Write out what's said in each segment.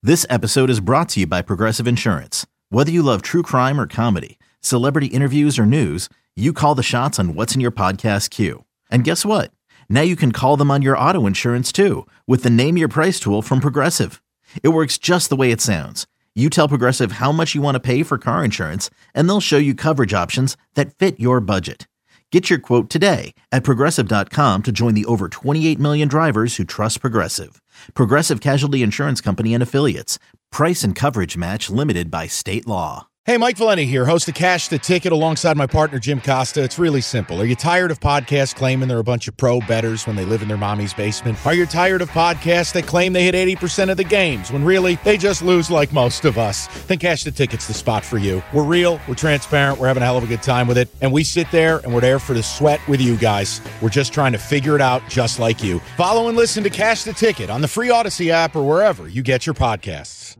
This episode is brought to you by Progressive Insurance. Whether you love true crime or comedy, celebrity interviews or news, you call the shots on what's in your podcast queue. And guess what? Now you can call them on your auto insurance too with the Name Your Price tool from Progressive. It works just the way it sounds. You tell Progressive how much you want to pay for car insurance, and they'll show you coverage options that fit your budget. Get your quote today at Progressive.com to join the over 28 million drivers who trust Progressive. Progressive Casualty Insurance Company and Affiliates. Price and coverage match limited by state law. Hey, Mike Valenti here, host of Cash the Ticket alongside my partner Jim Costa. It's really simple. Are you tired of podcasts claiming they're a bunch of pro bettors when they live in their mommy's basement? Are you tired of podcasts that claim they hit 80% of the games when really they just lose like most of us? Then Cash the Ticket's the spot for you. We're real, we're transparent, we're having a hell of a good time with it, and we sit there and we're there for the sweat with you guys. We're just trying to figure it out just like you. Follow and listen to Cash the Ticket on the free Odyssey app or wherever you get your podcasts.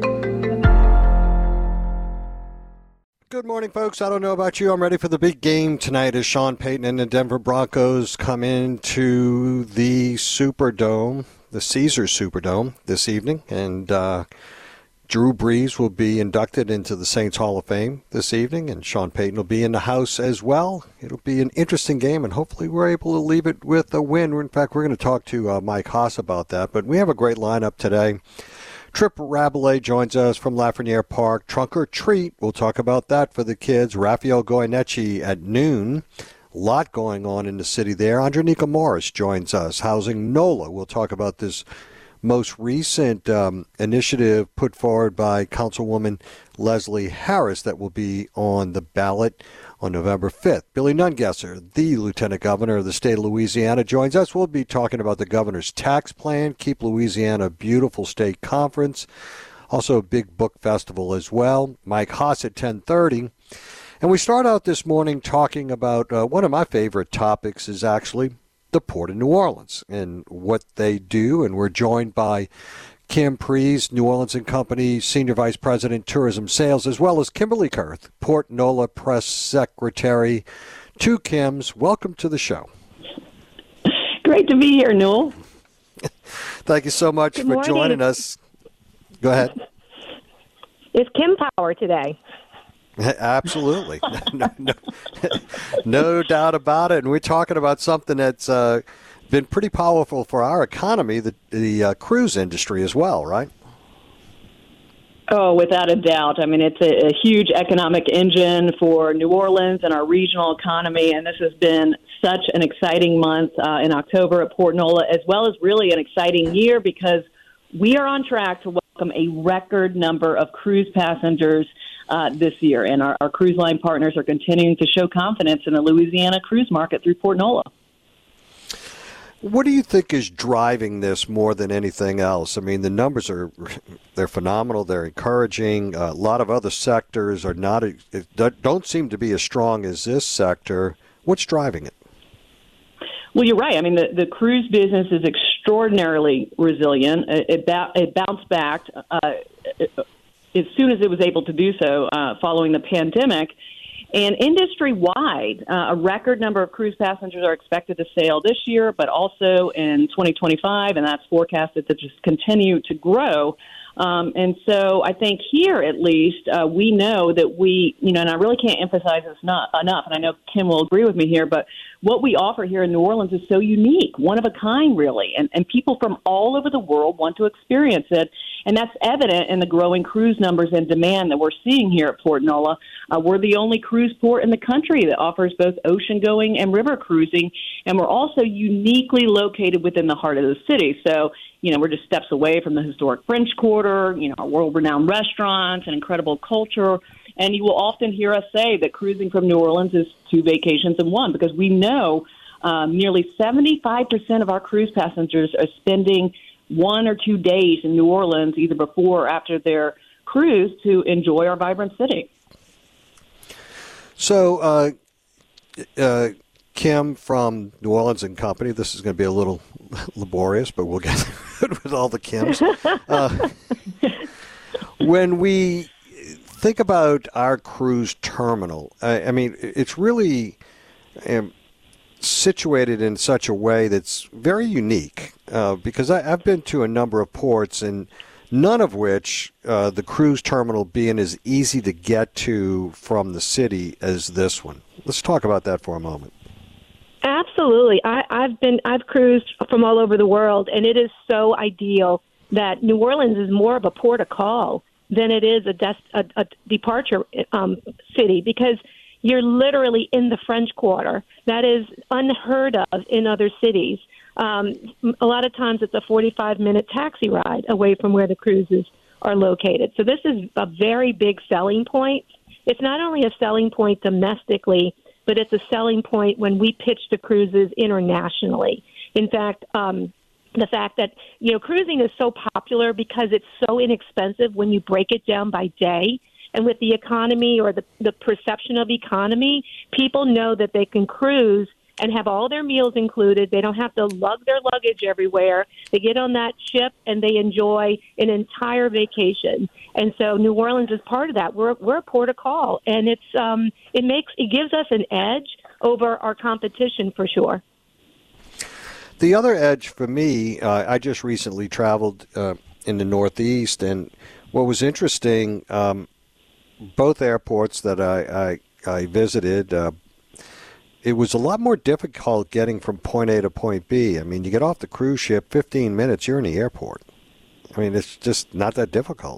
Good morning, folks. I don't know about you. I'm ready for the big game tonight as Sean Payton and the Denver Broncos come into the Superdome, the Caesars Superdome this evening. And Drew Brees will be inducted into the Saints Hall of Fame this evening, and Sean Payton will be in the house as well. It'll be an interesting game, and hopefully we're able to leave it with a win. In fact, we're going to talk to Mike Haas about that. But we have a great lineup today. Trip Rabelais joins us from Lafreniere Park. Trunk or Treat, we'll talk about that for the kids. Rafael Goyeneche at noon. A lot going on in the city there. Andronica Morris joins us. Housing NOLA. We'll talk about this most recent initiative put forward by Councilwoman Leslie Harris that will be on the ballot on November 5th. Billy Nungesser, the Lieutenant Governor of the state of Louisiana, joins us. We'll be talking about the governor's tax plan, Keep Louisiana a Beautiful State Conference, also a big book festival as well. Mike Haas at 10:30. And we start out this morning talking about one of my favorite topics is actually the Port of New Orleans and what they do. And we're joined by Kim Prees, New Orleans & Company Senior Vice President, Tourism Sales, as well as Kimberly Kurth, Port NOLA Press Secretary. Two Kims, welcome to the show. Great to be here, Newell. Thank you so much for joining us. Go ahead. It's Kim Power today. Absolutely. No doubt about it. And we're talking about something that's been pretty powerful for our economy, the cruise industry as well, right? Oh, without a doubt. I mean, it's a huge economic engine for New Orleans and our regional economy, and this has been such an exciting month in October at Port NOLA, as well as really an exciting year because we are on track to welcome a record number of cruise passengers this year, and our cruise line partners are continuing to show confidence in the Louisiana cruise market through Port NOLA. What do you think is driving this more than anything else? I mean, the numbers they're phenomenal. They're encouraging. A lot of other sectors are don't seem to be as strong as this sector. What's driving it? Well, you're right. I mean, the cruise business is extraordinarily resilient. It bounced back as soon as it was able to do so following the pandemic. And industry-wide, a record number of cruise passengers are expected to sail this year, but also in 2025, and that's forecasted to just continue to grow. And so I think here, at least, we know that and I really can't emphasize this enough, and I know Kim will agree with me here, but what we offer here in New Orleans is so unique, one of a kind, really, and people from all over the world want to experience it, and that's evident in the growing cruise numbers and demand that we're seeing here at Port NOLA. We're the only cruise port in the country that offers both ocean-going and river cruising, and we're also uniquely located within the heart of the city, so we're just steps away from the historic French Quarter, our world-renowned restaurants and incredible culture. And you will often hear us say that cruising from New Orleans is two vacations in one because we know nearly 75% of our cruise passengers are spending 1 or 2 days in New Orleans, either before or after their cruise, to enjoy our vibrant city. So, Kim from New Orleans & Company, this is going to be a little laborious, but we'll get through it with all the Kims. When we think about our cruise terminal, I mean, it's really situated in such a way that's very unique because I've been to a number of ports, and none of which the cruise terminal being as easy to get to from the city as this one. Let's talk about that for a moment. Absolutely. I've cruised from all over the world, and it is so ideal that New Orleans is more of a port of call than it is a departure city, because you're literally in the French Quarter. That is unheard of in other cities. A lot of times it's a 45-minute taxi ride away from where the cruises are located. So this is a very big selling point. It's not only a selling point domestically, but it's a selling point when we pitch the cruises internationally. In fact, the fact that, cruising is so popular because it's so inexpensive when you break it down by day. And with the economy, or the perception of economy, people know that they can cruise and have all their meals included. They don't have to lug their luggage everywhere. They get on that ship and they enjoy an entire vacation. And so New Orleans is part of that. We're a port of call, and it gives us an edge over our competition for sure. The other edge for me, I just recently traveled in the Northeast, and what was interesting, both airports that I visited, it was a lot more difficult getting from point A to point B. I mean, you get off the cruise ship, 15 minutes, you're in the airport. I mean, it's just not that difficult.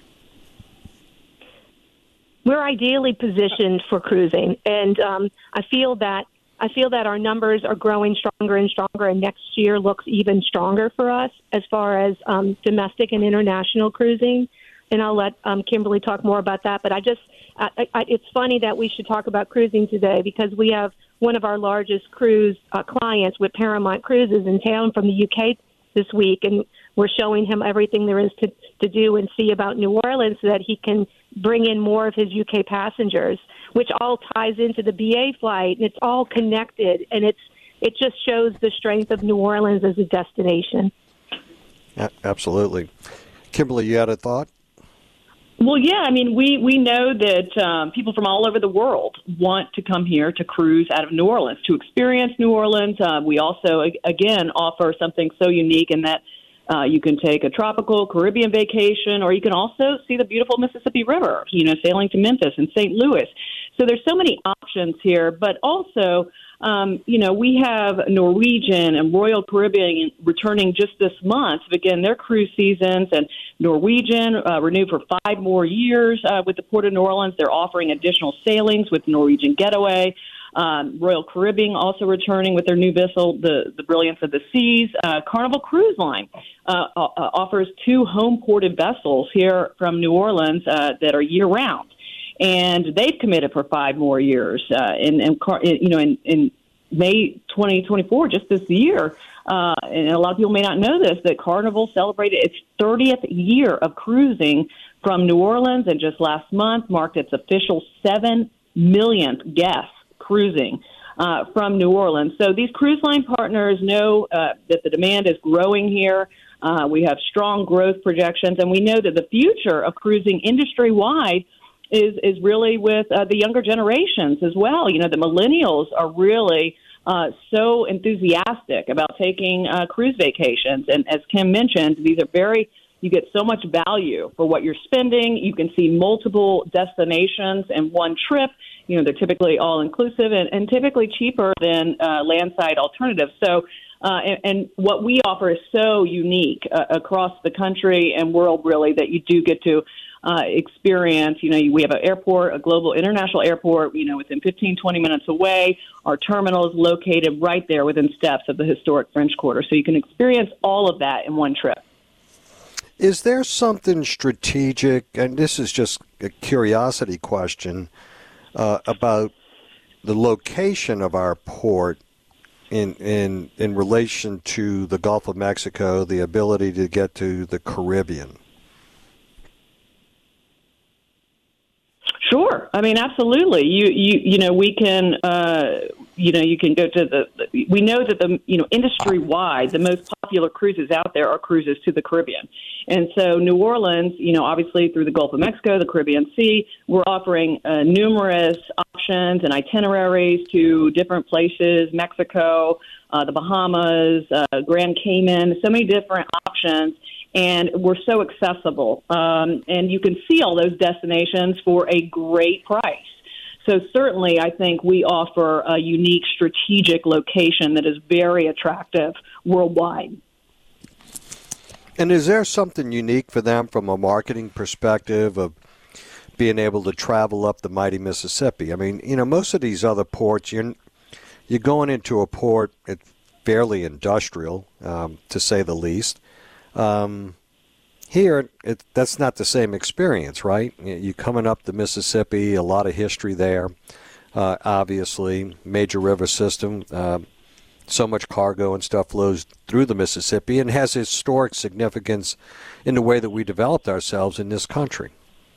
We're ideally positioned for cruising, and I feel that our numbers are growing stronger and stronger, and next year looks even stronger for us as far as domestic and international cruising. And I'll let Kimberly talk more about that. But it's funny that we should talk about cruising today, because we have one of our largest cruise clients with Paramount Cruises in town from the UK this week, and we're showing him everything there is to do and see about New Orleans so that he can bring in more of his UK passengers, which all ties into the BA flight, and it's all connected, and it just shows the strength of New Orleans as a destination. Absolutely. Kimberly, you had a thought? Well, yeah, I mean, we know that people from all over the world want to come here to cruise out of New Orleans, to experience New Orleans. We also, again, offer something so unique in that you can take a tropical Caribbean vacation, or you can also see the beautiful Mississippi River, sailing to Memphis and St. Louis. So there's so many options here, but also, we have Norwegian and Royal Caribbean returning just this month to begin their cruise seasons, and Norwegian renewed for 5 more years with the Port of New Orleans. They're offering additional sailings with Norwegian Getaway. Royal Caribbean also returning with their new vessel, the Brilliance of the Seas. Carnival Cruise Line offers 2 home-ported vessels here from New Orleans that are year-round. And they've committed for 5 more years. In May 2024, just this year, and a lot of people may not know this, that Carnival celebrated its 30th year of cruising from New Orleans, and just last month marked its official 7 millionth guest cruising from New Orleans. So these cruise line partners know that the demand is growing here. We have strong growth projections, and we know that the future of cruising industry-wide is really with the younger generations as well. The millennials are really so enthusiastic about taking cruise vacations. And as Kim mentioned, you get so much value for what you're spending. You can see multiple destinations in one trip. They're typically all-inclusive and typically cheaper than landside alternatives. So, and what we offer is so unique across the country and world, really, that you do get to experience. We have an airport, a global international airport, within 15, 20 minutes away. Our terminal is located right there within steps of the historic French Quarter. So you can experience all of that in one trip. Is there something strategic, and this is just a curiosity question, about the location of our port in relation to the Gulf of Mexico, the ability to get to the Caribbean? Sure. I mean, absolutely. We can, you can go to we know that industry-wide, the most popular cruises out there are cruises to the Caribbean. And so New Orleans, obviously through the Gulf of Mexico, the Caribbean Sea, we're offering numerous options and itineraries to different places, Mexico, the Bahamas, Grand Cayman, so many different options. and we're so accessible. And you can see all those destinations for a great price. So certainly, I think we offer a unique strategic location that is very attractive worldwide. And is there something unique for them from a marketing perspective of being able to travel up the mighty Mississippi? I mean, most of these other ports, you're going into a port, it's fairly industrial, to say the least. Here, that's not the same experience, right? You're coming up the Mississippi, a lot of history there, obviously, major river system. So much cargo and stuff flows through the Mississippi and has historic significance in the way that we developed ourselves in this country.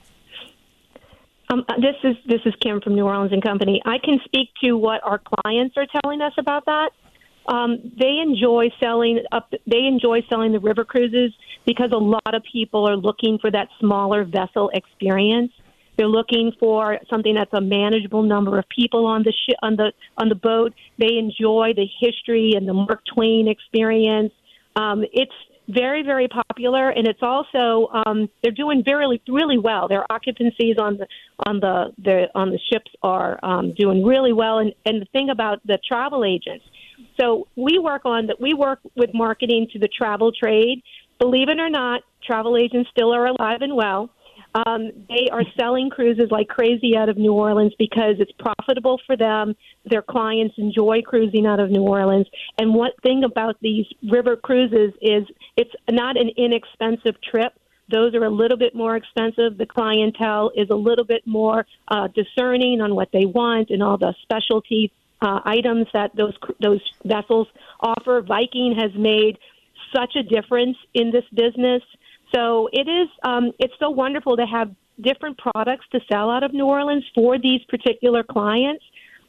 This is Kim from New Orleans and Company. I can speak to what our clients are telling us about that. They enjoy selling the river cruises because a lot of people are looking for that smaller vessel experience. They're looking for something that's a manageable number of people on the boat. They enjoy the history and the Mark Twain experience. It's very, very popular, and it's also they're doing really well. Their occupancies on the ships are doing really well. And the thing about the travel agents. So we work with marketing to the travel trade. Believe it or not, travel agents still are alive and well. They are selling cruises like crazy out of New Orleans because it's profitable for them. Their clients enjoy cruising out of New Orleans. And one thing about these river cruises is it's not an inexpensive trip. Those are a little bit more expensive. The clientele is a little bit more discerning on what they want and all the specialty items that those vessels offer. Viking has made such a difference in this business. So it's so wonderful to have different products to sell out of New Orleans for these particular clients.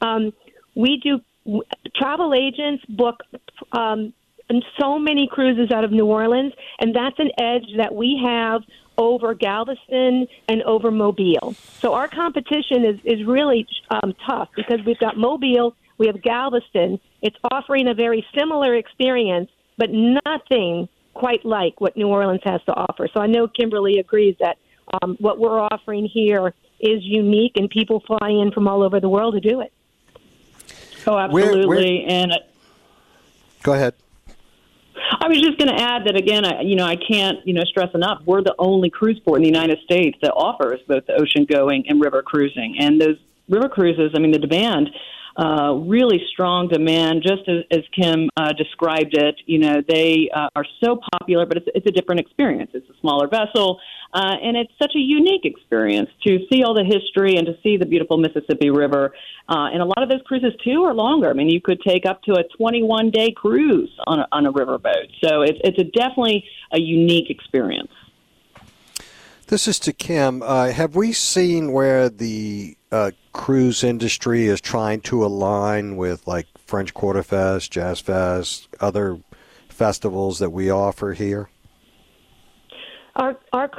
Travel agents book so many cruises out of New Orleans, and that's an edge that we have over Galveston and over Mobile. So our competition is really tough because we've got Mobile, we have Galveston. It's offering a very similar experience, but nothing quite like what New Orleans has to offer. So I know Kimberly agrees that what we're offering here is unique, and people fly in from all over the world to do it. Oh, absolutely. Go ahead. I was just going to add that, again, I can't stress enough, we're the only cruise port in the United States that offers both the ocean going and river cruising. And those river cruises, the demand, really strong demand, just as Kim described it. They are so popular, but it's a different experience. It's a smaller vessel, and it's such a unique experience to see all the history and to see the beautiful Mississippi River. And a lot of those cruises, too, are longer. You could take up to a 21-day cruise on a riverboat. So it's definitely a unique experience. This is to Kim. Have we seen where the cruise industry is trying to align with like French Quarter Fest, Jazz Fest, other festivals that we offer here? Our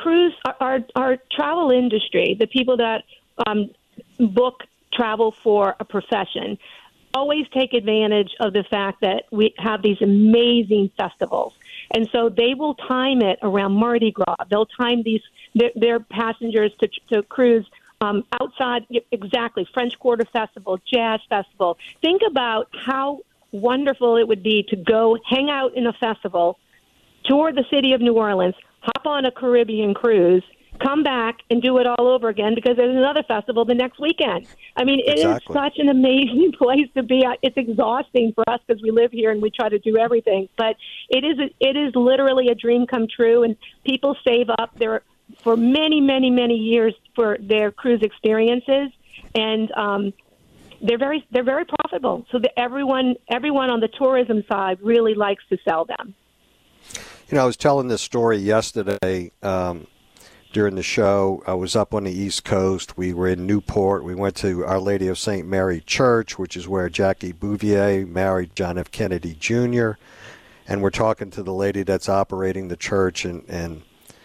travel industry, the people that book travel for a profession, always take advantage of the fact that we have these amazing festivals. And so they will time it around Mardi Gras. They'll time their passengers to cruise outside, exactly, French Quarter Festival, Jazz Festival. Think about how wonderful it would be to go hang out in a festival, tour the city of New Orleans, hop on a Caribbean cruise, come back and do it all over again because there's another festival the next weekend. It is such an amazing place to be. It's exhausting for us because we live here and we try to do everything. But it is literally a dream come true, and people save up for many, many, many years for their cruise experiences, and they're very profitable. So that everyone on the tourism side really likes to sell them. I was telling this story yesterday during the show. I was up on the East Coast. We were in Newport. We went to Our Lady of St. Mary Church, which is where Jackie Bouvier married John F. Kennedy Jr., and we're talking to the lady that's operating the church and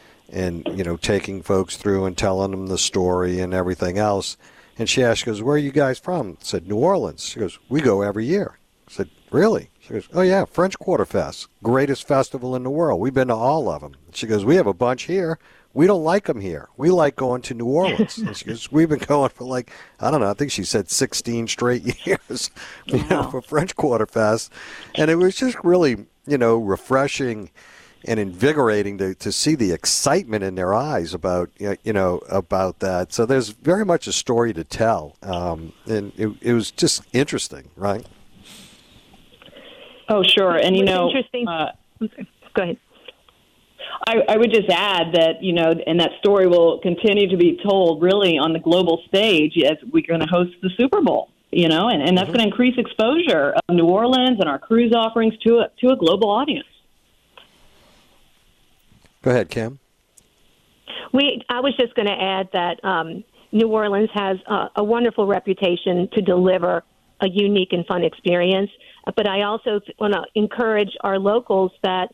taking folks through and telling them the story and everything else. And she goes, where are you guys from? I said, New Orleans. She goes, we go every year. I said, really? She goes, oh, yeah, French Quarter Fest, greatest festival in the world. We've been to all of them. She goes, we have a bunch here. We don't like them here. We like going to New Orleans. And she goes, we've been going for like, I don't know, I think she said 16 straight years for French Quarter Fest. And it was just really, refreshing and invigorating to see the excitement in their eyes about about that. So there's very much a story to tell, and it was just interesting, right? Oh, sure, and interesting. Go ahead. I would just add that and that story will continue to be told really on the global stage as we're going to host the Super Bowl. And that's going to increase exposure of New Orleans and our cruise offerings to a global audience. Go ahead, Kim. I was just going to add that New Orleans has a wonderful reputation to deliver a unique and fun experience. But I also want to encourage our locals that,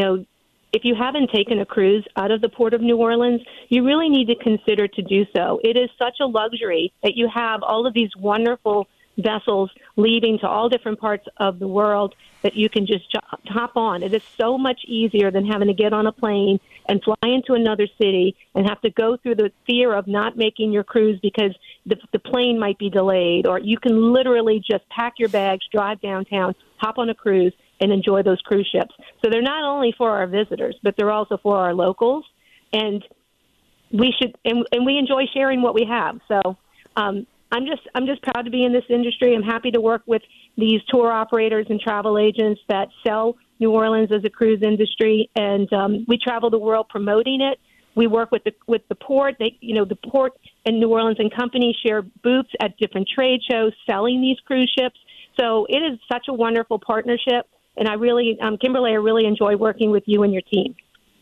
if you haven't taken a cruise out of the Port of New Orleans, you really need to consider to do so. It is such a luxury that you have all of these wonderful vessels leaving to all different parts of the world that you can just hop on. It is so much easier than having to get on a plane and fly into another city and have to go through the fear of not making your cruise because the plane might be delayed, or you can literally just pack your bags, drive downtown, hop on a cruise, and enjoy those cruise ships. So they're not only for our visitors, but they're also for our locals, and we enjoy sharing what we have. So I'm just proud to be in this industry. I'm happy to work with these tour operators and travel agents that sell New Orleans as a cruise industry, and we travel the world promoting it. We work with the port. The port and New Orleans and Company share booths at different trade shows selling these cruise ships. So it is such a wonderful partnership. And I really, Kimberly, I really enjoy working with you and your team.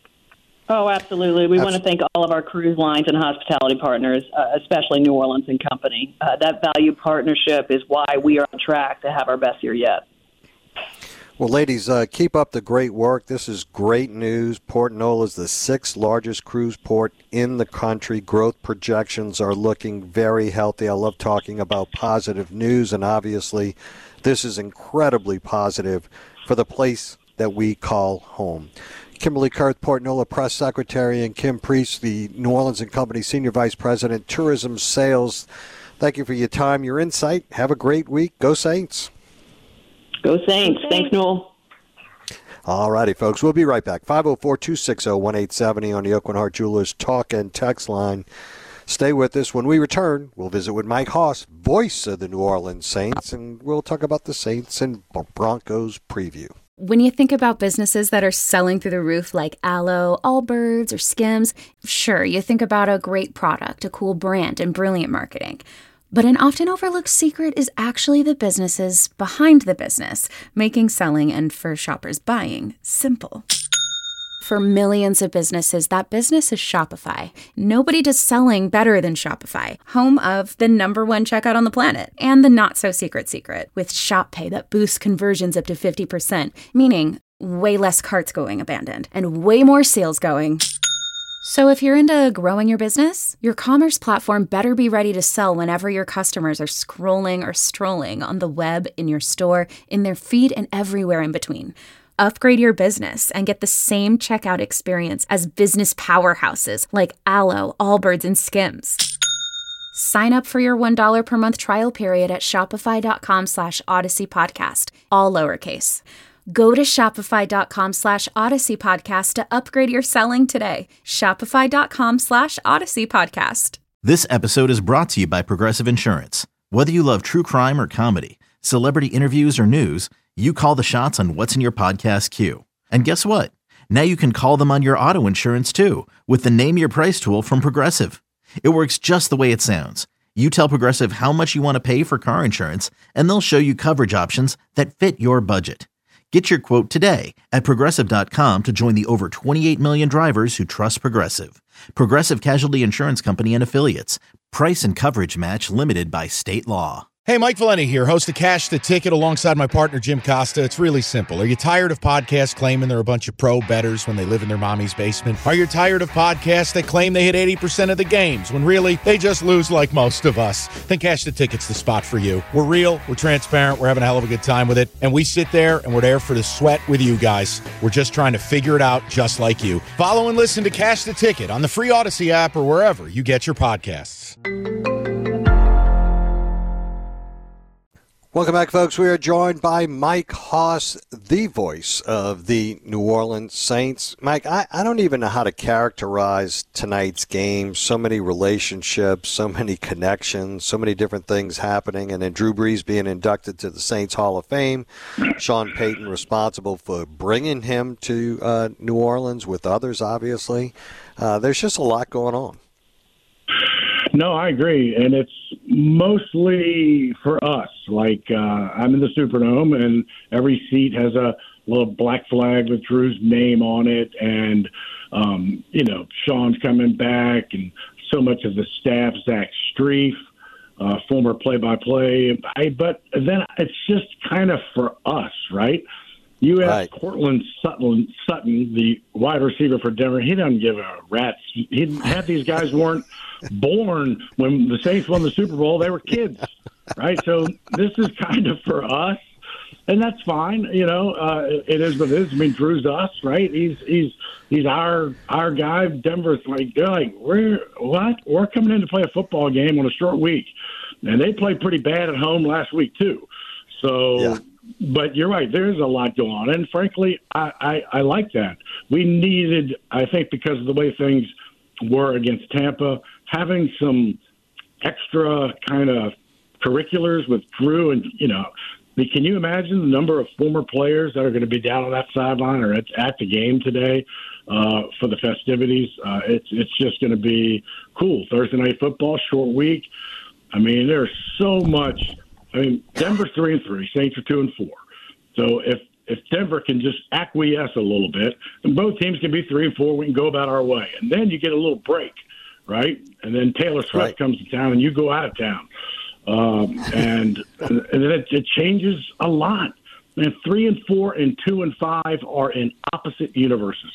Oh, absolutely. We want to thank all of our cruise lines and hospitality partners, especially New Orleans and Company. That value partnership is why we are on track to have our best year yet. Well, ladies, keep up the great work. This is great news. Port Nola is the 6th largest cruise port in the country. Growth projections are looking very healthy. I love talking about positive news, and obviously this is incredibly positive for the place that we call home. Kimberly Kurth, Port Nola Press Secretary, and Kim Priest, the New Orleans and Company Senior Vice President, Tourism Sales. Thank you for your time, your insight. Have a great week. Go Saints. Go Saints. Thanks, Noel. All righty, folks. We'll be right back. 504-260-1870 on the Aucoin Hart Jewelers Talk and Text line. Stay with us. When we return, we'll visit with Mike Hoss, voice of the New Orleans Saints, and we'll talk about the Saints and Broncos preview. When you think about businesses that are selling through the roof like Aloe, Allbirds, or Skims, sure, you think about a great product, a cool brand, and brilliant marketing. But an often overlooked secret is actually the businesses behind the business, making selling and for shoppers buying simple. For millions of businesses, that business is Shopify. Nobody does selling better than Shopify, home of the #1 checkout on the planet, and the not-so-secret secret, with Shop Pay that boosts conversions up to 50%, meaning way less carts going abandoned, and way more sales going. So if you're into growing your business, your commerce platform better be ready to sell whenever your customers are scrolling or strolling on the web, in your store, in their feed, and everywhere in between. Upgrade your business and get the same checkout experience as business powerhouses like Aloe, Allbirds, and Skims. Sign up for your $1 per month trial period at shopify.com/Odyssey Podcast, all lowercase. Go to shopify.com/Odyssey Podcast to upgrade your selling today. Shopify.com/Odyssey Podcast. This episode is brought to you by Progressive Insurance. Whether you love true crime or comedy, celebrity interviews or news, you call the shots on what's in your podcast queue. And guess what? Now you can call them on your auto insurance too with the Name Your Price tool from Progressive. It works just the way it sounds. You tell Progressive how much you want to pay for car insurance, and they'll show you coverage options that fit your budget. Get your quote today at Progressive.com to join the over 28 million drivers who trust Progressive. Progressive Casualty Insurance Company and Affiliates. Price and coverage match limited by state law. Hey, Mike Valenti here, host of Cash the Ticket alongside my partner, Jim Costa. It's really simple. Are you tired of podcasts claiming they're a bunch of pro bettors when they live in their mommy's basement? Are you tired of podcasts that claim they hit 80% of the games when really they just lose like most of us? Then Cash the Ticket's the spot for you. We're real, we're transparent, we're having a hell of a good time with it, and we sit there and we're there for the sweat with you guys. We're just trying to figure it out just like you. Follow and listen to Cash the Ticket on the free Odyssey app or wherever you get your podcasts. Welcome back, folks. We are joined by Mike Hoss, the voice of the New Orleans Saints. Mike, I don't even know how to characterize tonight's game. So many relationships, so many connections, so many different things happening. And then Drew Brees being inducted to the Saints Hall of Fame. Sean Payton responsible for bringing him to New Orleans with others, obviously. There's just a lot going on. No, I agree, and it's mostly for us. Like, I'm in the Superdome, and every seat has a little black flag with Drew's name on it, and, Sean's coming back, and so much of the staff, Zach Strief, former play-by-play. But then it's just kind of for us, right? You ask Cortland Sutton, the wide receiver for Denver, he doesn't give a rat's. Half these guys weren't born when the Saints won the Super Bowl. They were kids, right? So this is kind of for us, and that's fine. It is what it is. I mean, Drew's us, right? He's our guy. Denver's they're like, we're coming in to play a football game on a short week, and they played pretty bad at home last week too. So. Yeah. But you're right. There's a lot going on. And frankly, I like that. We needed, I think, because of the way things were against Tampa, having some extra kind of curriculars with Drew. And, can you imagine the number of former players that are going to be down on that sideline or at the game today for the festivities? It's just going to be cool. Thursday Night Football, short week. I mean, there's so much. Denver's 3-3, Saints are 2-4. So if Denver can just acquiesce a little bit, and both teams can be 3-4, we can go about our way. And then you get a little break, right? And then Taylor Swift comes to town, and you go out of town. And then it changes a lot. And 3-4 and 2-5 are in opposite universes.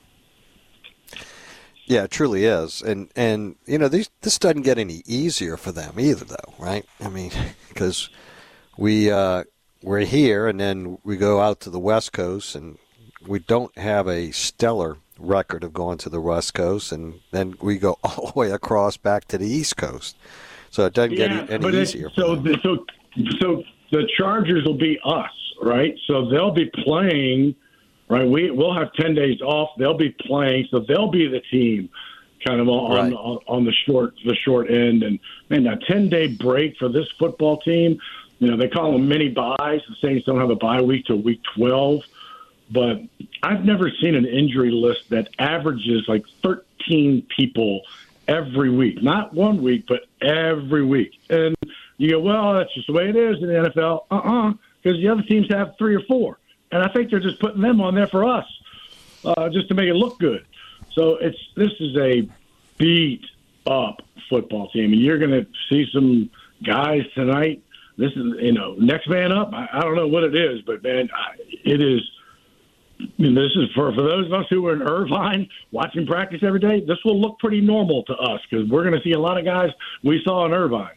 Yeah, it truly is. And this doesn't get any easier for them either, though, right? I mean, because we're here and then we go out to the West Coast and we don't have a stellar record of going to the West Coast, and then we go all the way across back to the East Coast. So it doesn't get any easier. So the Chargers will be us, right? So they'll be playing – right, we'll have 10 days off. They'll be playing, so they'll be the team, kind of on the short end. And man, a 10-day break for this football team. They call them mini buys. The Saints don't have a bye week till week 12, but I've never seen an injury list that averages like 13 people every week. Not 1 week, but every week. And you go, well, that's just the way it is in the NFL. Because the other teams have 3 or 4. And I think they're just putting them on there for us, just to make it look good. So this is a beat-up football team, and you're going to see some guys tonight. This is, next man up. I don't know what it is, but man, it is. This is for those of us who are in Irvine watching practice every day. This will look pretty normal to us because we're going to see a lot of guys we saw in Irvine.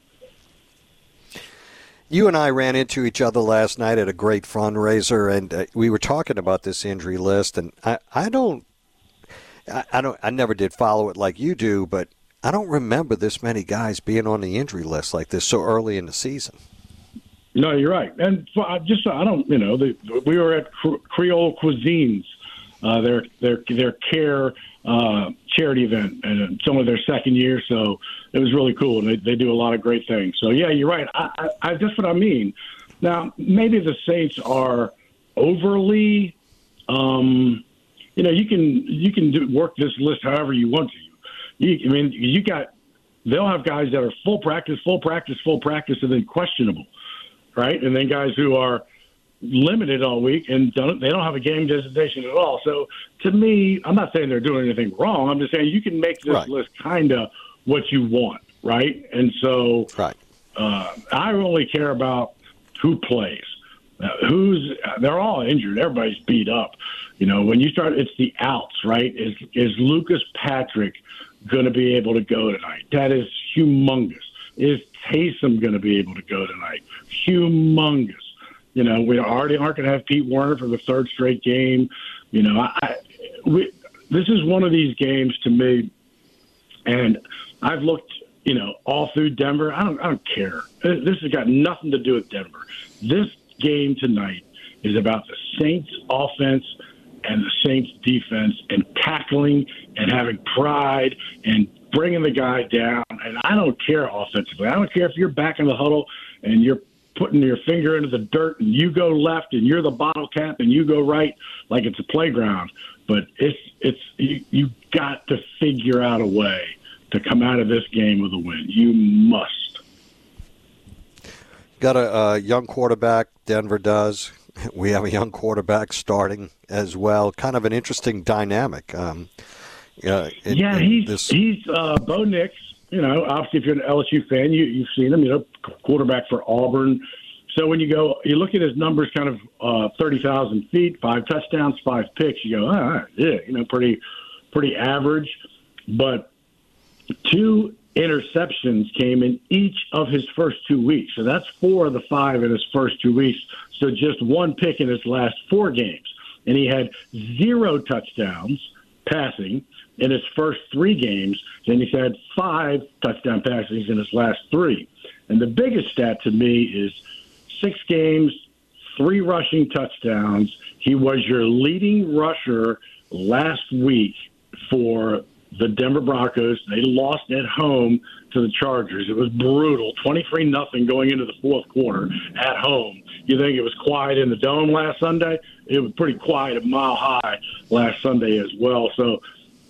You and I ran into each other last night at a great fundraiser, and we were talking about this injury list. And I never did follow it like you do, but I don't remember this many guys being on the injury list like this so early in the season. No, you're right. And we were at Creole Cuisines, their care charity event, and it's only their second year, so it was really cool. And they do a lot of great things. So yeah, you're right. I that's what I mean. Now maybe the Saints are overly, you can work this list however you want to. They'll have guys that are full practice, and then questionable, right? And then guys who are limited all week and they don't have a game designation at all. So to me, I'm not saying they're doing anything wrong. I'm just saying you can make this list kind of what you want, right? And so I only care about who plays. They're all injured. Everybody's beat up. When you start, it's the outs, right? Is Lucas Patrick going to be able to go tonight? That is humongous. Is Taysom going to be able to go tonight? Humongous. We already aren't going to have Pete Werner for the third straight game. This is one of these games to me, and I've looked, all through Denver. I don't care. This has got nothing to do with Denver. This game tonight is about the Saints offense and the Saints defense and tackling and having pride and bringing the guy down. And I don't care offensively. I don't care if you're back in the huddle and you're putting your finger into the dirt and you go left and you're the bottle cap and you go right like it's a playground. But you got to figure out a way to come out of this game with a win. You must. Got a young quarterback, Denver does. We have a young quarterback starting as well. Kind of an interesting dynamic. He's Bo Nix. Obviously, if you're an LSU fan, you've seen him. Quarterback for Auburn. So when you look at his numbers, kind of 30,000 feet, 5 touchdowns, 5 picks. You go, all right, yeah, pretty average. But 2 interceptions came in each of his first 2 weeks. So that's 4 of the 5 in his first 2 weeks. So just 1 pick in his last 4 games. And he had 0 touchdowns passing in his first 3 games. Then he's had 5 touchdown passes in his last 3. And the biggest stat to me is 6 games, 3 rushing touchdowns. He was your leading rusher last week for the Denver Broncos. They lost at home to the Chargers. It was brutal, 23-0 going into the fourth quarter at home. You think it was quiet in the Dome last Sunday? It was pretty quiet at Mile High last Sunday as well. So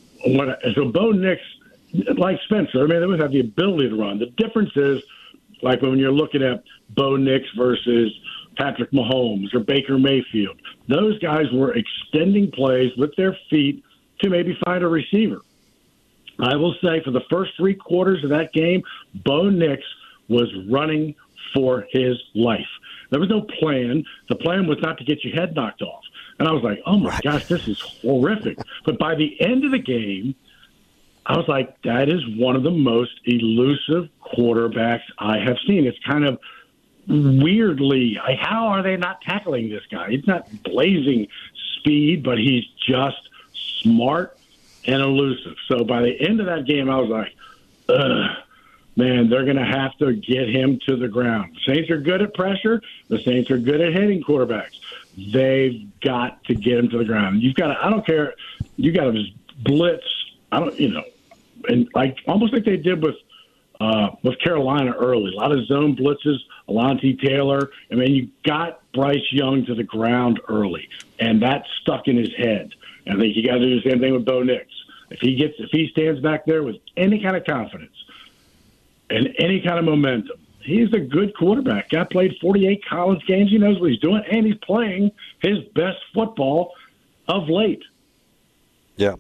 Bo Nix, like Spencer, they would have the ability to run. The difference is, like when you're looking at Bo Nix versus Patrick Mahomes or Baker Mayfield, those guys were extending plays with their feet to maybe find a receiver. I will say for the first 3 quarters of that game, Bo Nix was running for his life. There was no plan. The plan was not to get your head knocked off. And I was like, oh, my gosh, this is horrific. But by the end of the game, I was like, that is one of the most elusive quarterbacks I have seen. It's kind of weirdly, how are they not tackling this guy? He's not blazing speed, but he's just smart and elusive. So by the end of that game, I was like, man, they're going to have to get him to the ground. The Saints are good at pressure. The Saints are good at hitting quarterbacks. They've got to get him to the ground. You've got to, I don't care, you got to just blitz. And almost like they did with Carolina early. A lot of zone blitzes, Alontae Taylor. You got Bryce Young to the ground early, and that stuck in his head. I think you got to do the same thing with Bo Nix. If he stands back there with any kind of confidence and any kind of momentum, he's a good quarterback. Guy played 48 college games. He knows what he's doing, and he's playing his best football of late. Yeah.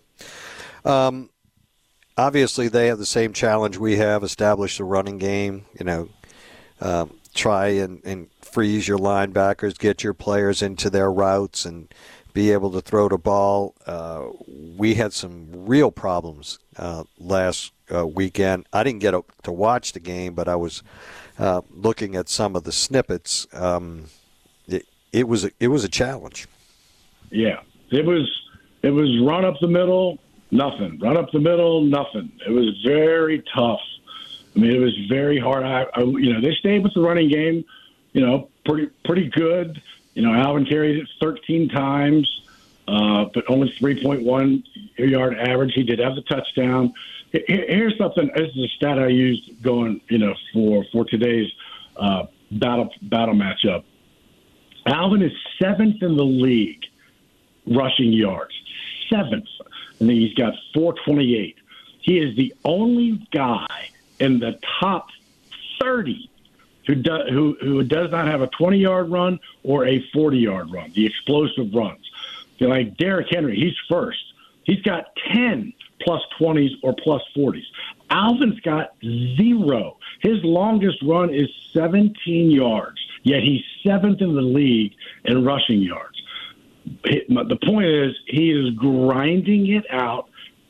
Obviously, they have the same challenge we have, establish the running game, try and freeze your linebackers, get your players into their routes, and be able to throw the ball. We had some real problems last weekend. I didn't get to watch the game, but I was looking at some of the snippets. It was a challenge. Yeah, it was run up the middle, nothing. Run up the middle, nothing. It was very tough. It was very hard. They stayed with the running game, pretty good. Alvin carried it 13 times, but only 3.1 yard average. He did have the touchdown. Here's something. This is a stat I used going, for today's battle matchup. Alvin is 7th in the league rushing yards. 7th. And then he's got 428. He is the only guy in the top 30 who does not have a 20-yard run or a 40-yard run, the explosive runs. Like Derrick Henry, he's first. He's got 10 plus 20s or plus 40s. Alvin's got 0. His longest run is 17 yards, yet he's 7th in the league in rushing yards. The point is, he is grinding it out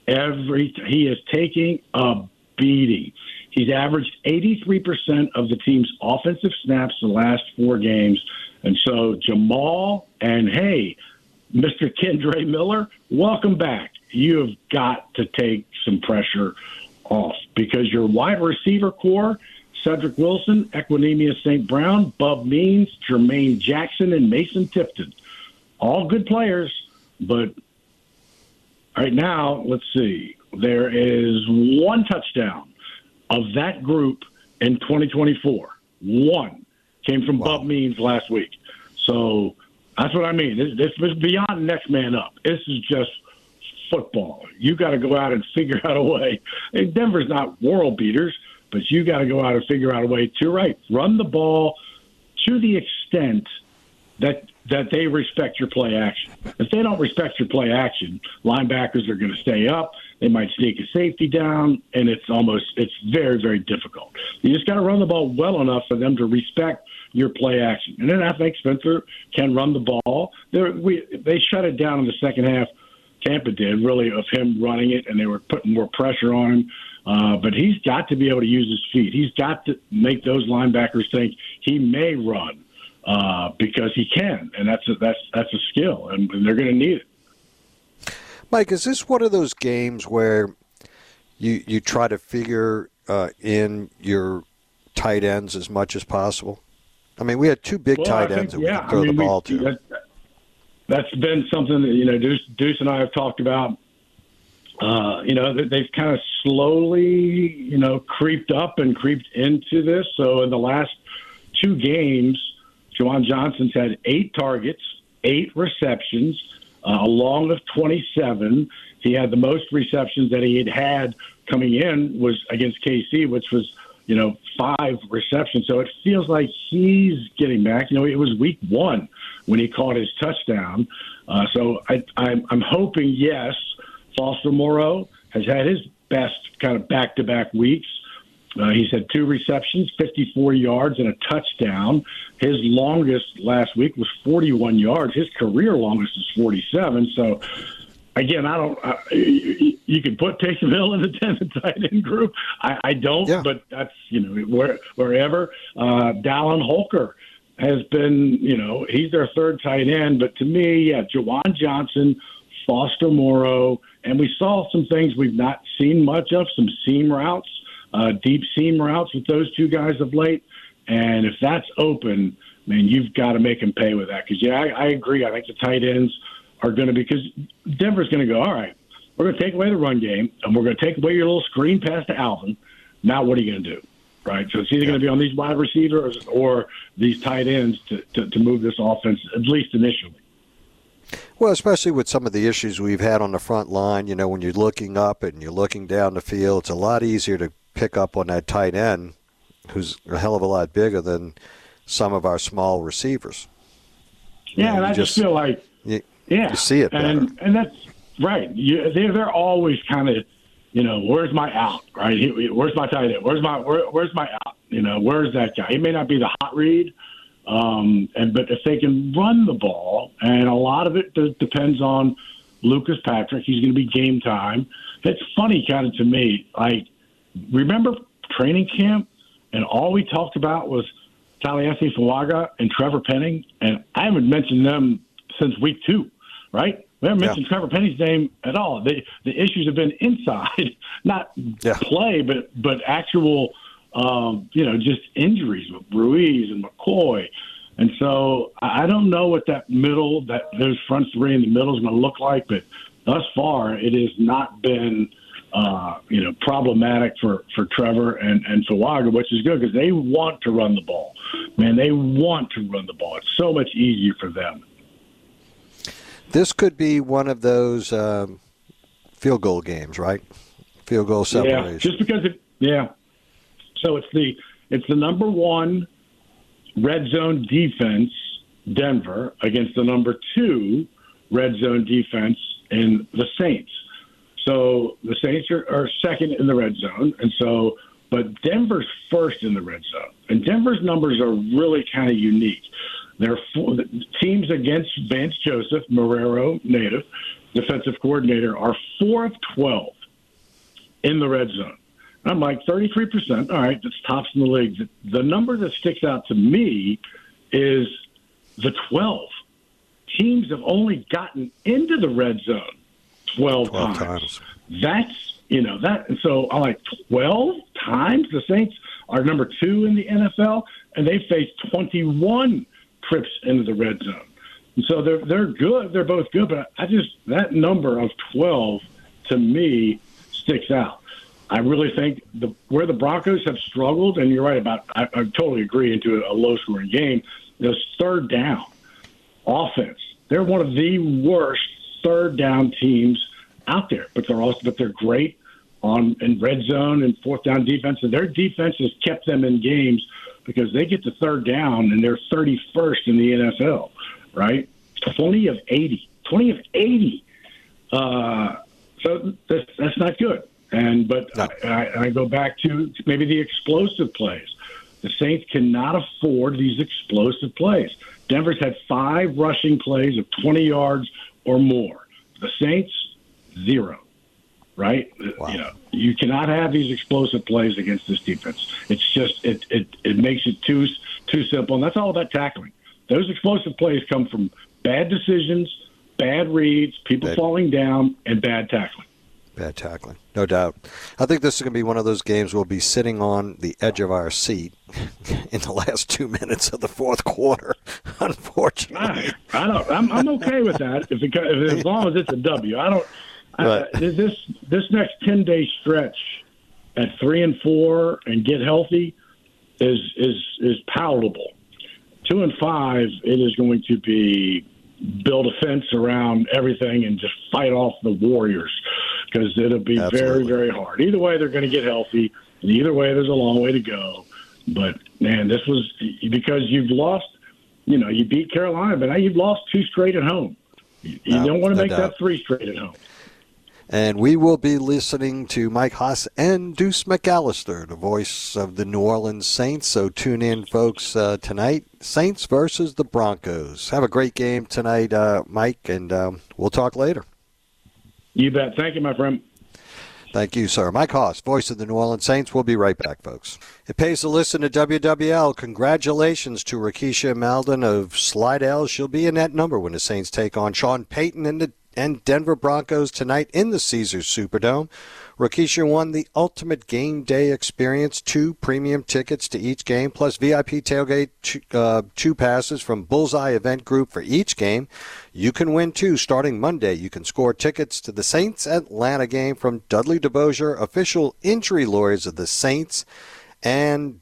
he is taking a beating. He's averaged 83% of the team's offensive snaps the last 4 games. And so Jamal and, hey, Mr. Kendre Miller, welcome back. You have got to take some pressure off because your wide receiver core, Cedric Wilson, Equanimeous St. Brown, Bub Means, Jermaine Jackson, and Mason Tipton, all good players, but right now, let's see, there is 1 touchdown of that group in 2024. 1 came from Bub Means last week. So that's what I mean. This is beyond next man up. This is just football. You got to go out and figure out a way. And Denver's not world beaters, but you got to go out and figure out a way to run the ball to the extent that they respect your play action. If they don't respect your play action, linebackers are going to stay up. They might sneak a safety down, and it's very, very difficult. You just got to run the ball well enough for them to respect your play action. And then I think Spencer can run the ball. They shut it down in the second half. Tampa did, really, of him running it, and they were putting more pressure on him. But he's got to be able to use his feet. He's got to make those linebackers think he may run because he can, and that's a skill, and they're going to need it. Mike, is this one of those games where you try to figure in your tight ends as much as possible? I mean, we had 2 big tight ends that we could throw the ball to. That's been something that Deuce and I have talked about. They've kind of slowly, creeped up and creeped into this. So in the last 2 games, Juwan Johnson's had 8 targets, 8 receptions, a long of 27. He had the most receptions that he had coming in was against KC, which was, 5 receptions. So it feels like he's getting back. It was week 1 when he caught his touchdown. So I'm hoping, yes, Foster Moreau has had his best kind of back-to-back weeks. He's had 2 receptions, 54 yards, and a touchdown. His longest last week was 41 yards. His career longest is 47. So, again, you can put Taysom Hill in the 10th tight end group. I don't, but that's, wherever. Dallin Holker has been, he's their 3rd tight end. But to me, Juwan Johnson, Foster Moreau, and we saw some things we've not seen much of, some seam routes, deep seam routes with those 2 guys of late. And if that's open, man, you've got to make them pay with that. Because, I agree. I think the tight ends are going to be – because Denver's going to go, all right, we're going to take away the run game, and we're going to take away your little screen pass to Alvin. Now what are you going to do? Right? So it's either going to be on these wide receivers or these tight ends to move this offense, at least initially. Well, especially with some of the issues we've had on the front line, when you're looking up and you're looking down the field, it's a lot easier to pick up on that tight end who's a hell of a lot bigger than some of our small receivers. Yeah, and I just feel like you see it better. And that's right. They're always kind of, where's my out, right? Where's my tight end? Where's my out? Where's that guy? He may not be the hot read, but if they can run the ball, and a lot of it depends on Lucas Patrick. He's going to be game time. It's funny kind of to me, like, remember training camp, and all we talked about was Taliesin Fuaga and Trevor Penning, and I haven't mentioned them since week 2, right? We haven't mentioned Trevor Penning's name at all. The issues have been inside, not play, but actual, just injuries with Ruiz and McCoy. And so I don't know what those front 3 in the middle is going to look like, but thus far it has not been problematic for Trevor and Fuaga, which is good because they want to run the ball. Man, they want to run the ball. It's so much easier for them. This could be one of those field goal games, right? Field goal separation. Yeah, just because So it's the number 1 red zone defense, Denver, against the number 2 red zone defense in the Saints. So the Saints are second in the red zone, but Denver's first in the red zone. And Denver's numbers are really kind of unique. They're teams against Vance Joseph, Marrero native, defensive coordinator, are 4 of 12 in the red zone. I'm like 33%. All right, that's tops in the league. The number that sticks out to me is the 12. Teams have only gotten into the red zone 12 times. That's, and so I'm like 12 times? The Saints are number 2 in the NFL, and they face 21 trips into the red zone. And so they're good. They're both good, but that number of 12 to me sticks out. I really think where the Broncos have struggled, and you're right about, I totally agree, into a low-scoring game, is third down offense. They're one of the worst third down teams out there, but they're great in red zone and fourth down defense. And their defense has kept them in games because they get to third down and they're 31st in the NFL, right? 20 of 80. So that's not good. But I go back to maybe the explosive plays. The Saints cannot afford these explosive plays. Denver's had 5 rushing plays of 20 yards or more. The Saints, 0. Right? Wow. You cannot have these explosive plays against this defense. It's just it makes it too simple, and that's all about tackling. Those explosive plays come from bad decisions, bad reads, people falling down, and bad tackling. Bad tackling, no doubt. I think this is going to be one of those games we'll be sitting on the edge of our seat in the last 2 minutes of the fourth quarter, unfortunately. I'm okay with that as long as it's a W. This next 10-day stretch at 3-4 and get healthy is palatable. 2-5, it is going to be build a fence around everything and just fight off the Warriors because it'll be very, very hard. Either way, they're going to get healthy, and either way, there's a long way to go. But, man, this was because you've lost, you beat Carolina, but now you've lost 2 straight at home. You don't want to make that 3 straight at home. And we will be listening to Mike Haas and Deuce McAllister, the voice of the New Orleans Saints. So tune in, folks, tonight. Saints versus the Broncos. Have a great game tonight, Mike, and we'll talk later. You bet. Thank you, my friend. Thank you, sir. Mike Haas, voice of the New Orleans Saints. We'll be right back, folks. It pays to listen to WWL. Congratulations to Rakisha Maldon of Slidell. She'll be in that number when the Saints take on Sean Payton and Denver Broncos tonight in the Caesars Superdome. Rakisha won the ultimate game day experience, 2 premium tickets to each game, plus VIP tailgate 2 passes from Bullseye Event Group for each game. You can win 2 starting Monday. You can score tickets to the Saints Atlanta game from Dudley DeBosier, official injury lawyers of the Saints and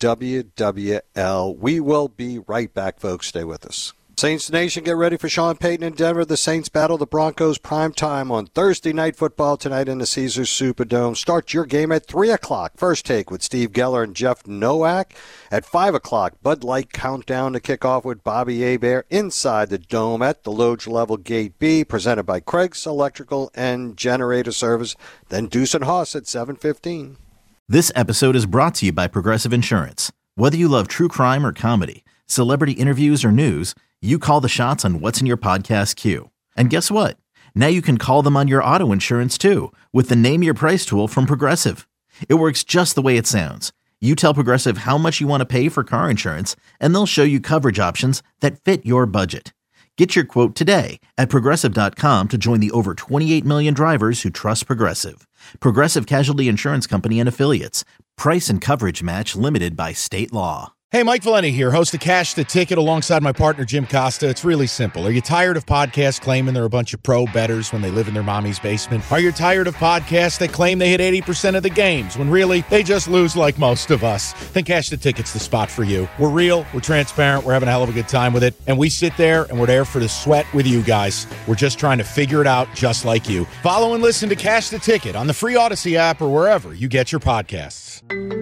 WWL. We will be right back, folks. Stay with us. Saints Nation, get ready for Sean Payton in Denver. The Saints battle the Broncos prime time on Thursday Night Football tonight in the Caesars Superdome. Start your game at 3 o'clock. First Take with Steve Geller and Jeff Nowak. At 5 o'clock, Bud Light Countdown to kick off with Bobby Hebert inside the Dome at the Loge Level Gate B, presented by Craig's Electrical and Generator Service. Then Deuce and Haas at 7:15. This episode is brought to you by Progressive Insurance. Whether you love true crime or comedy, celebrity interviews or news, you call the shots on what's in your podcast queue. And guess what? Now you can call them on your auto insurance too with the Name Your Price tool from Progressive. It works just the way it sounds. You tell Progressive how much you want to pay for car insurance, and they'll show you coverage options that fit your budget. Get your quote today at Progressive.com to join the over 28 million drivers who trust Progressive. Progressive Casualty Insurance Company and Affiliates. Price and coverage match limited by state law. Hey, Mike Valenti here, host of Cash the Ticket alongside my partner, Jim Costa. It's really simple. Are you tired of podcasts claiming they're a bunch of pro bettors when they live in their mommy's basement? Are you tired of podcasts that claim they hit 80% of the games when really they just lose like most of us? Then Cash the Ticket's the spot for you. We're real, we're transparent, we're having a hell of a good time with it, and we sit there and we're there for the sweat with you guys. We're just trying to figure it out just like you. Follow and listen to Cash the Ticket on the free Odyssey app or wherever you get your podcasts.